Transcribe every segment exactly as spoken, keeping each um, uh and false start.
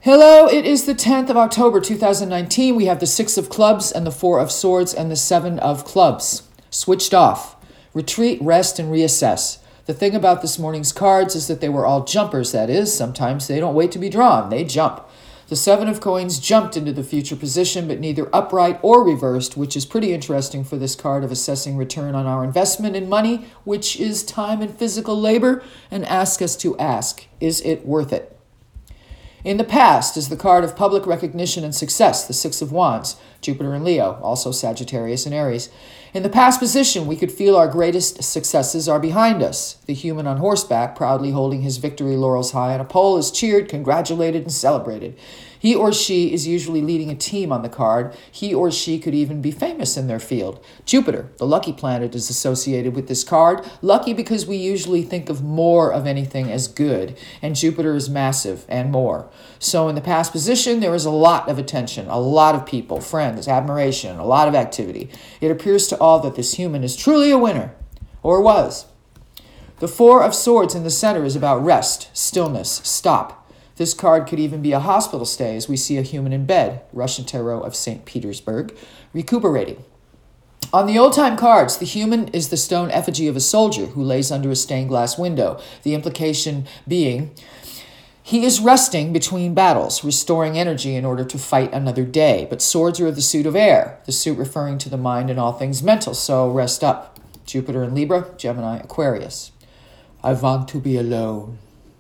Hello, it is the tenth of October, two thousand nineteen. We have the Six of Clubs and the Four of Swords and the Seven of Clubs. Switched off. Retreat, rest, and reassess. The thing about this morning's cards is that they were all jumpers, that is. Sometimes they don't wait to be drawn. They jump. The Seven of Coins jumped into the future position, but neither upright or reversed, which is pretty interesting for this card of assessing return on our investment in money, which is time and physical labor, and ask us to ask, is it worth it? In the past is the card of public recognition and success, the Six of Wands, Jupiter and Leo, also Sagittarius and Aries. In the past position, we could feel our greatest successes are behind us. The human on horseback, proudly holding his victory laurels high on a pole, is cheered, congratulated, and celebrated. He or she is usually leading a team on the card. He or she could even be famous in their field. Jupiter, the lucky planet, is associated with this card. Lucky because we usually think of more of anything as good, and Jupiter is massive and more. So in the past position, there is a lot of attention, a lot of people, friends, admiration, a lot of activity. It appears to all that this human is truly a winner, or was. The Four of Swords in the center is about rest, stillness, stop. This card could even be a hospital stay as we see a human in bed, Russian Tarot of Saint Petersburg, recuperating. On the old-time cards, the human is the stone effigy of a soldier who lays under a stained glass window, the implication being he is resting between battles, restoring energy in order to fight another day. But swords are the suit of air, the suit referring to the mind and all things mental, so rest up. Jupiter in Libra, Gemini, Aquarius. I want to be alone.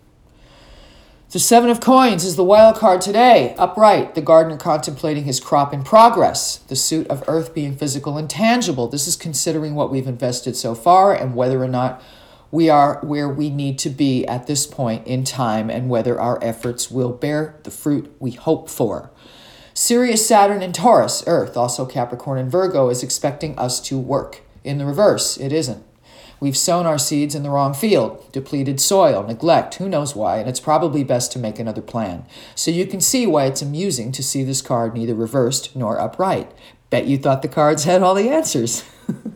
The Seven of Coins is the wild card today. Upright, the gardener contemplating his crop in progress. The suit of earth being physical and tangible. This is considering what we've invested so far and whether or not we are where we need to be at this point in time and whether our efforts will bear the fruit we hope for. Sirius, Saturn, and Taurus, Earth, also Capricorn and Virgo, is expecting us to work. In the reverse, it isn't. We've sown our seeds in the wrong field, depleted soil, neglect, who knows why, and it's probably best to make another plan. So you can see why it's amusing to see this card neither reversed nor upright. Bet you thought the cards had all the answers.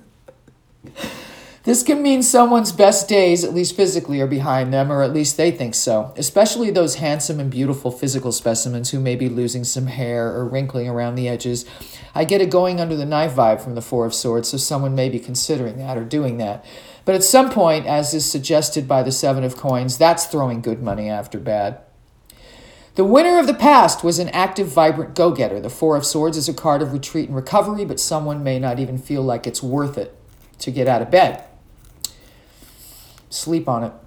This can mean someone's best days, at least physically, are behind them, or at least they think so, especially those handsome and beautiful physical specimens who may be losing some hair or wrinkling around the edges. I get a going under the knife vibe from the Four of Swords, so someone may be considering that or doing that. But at some point, as is suggested by the Seven of Coins, that's throwing good money after bad. The winner of the past was an active, vibrant go-getter. The Four of Swords is a card of retreat and recovery, but someone may not even feel like it's worth it to get out of bed. Sleep on it.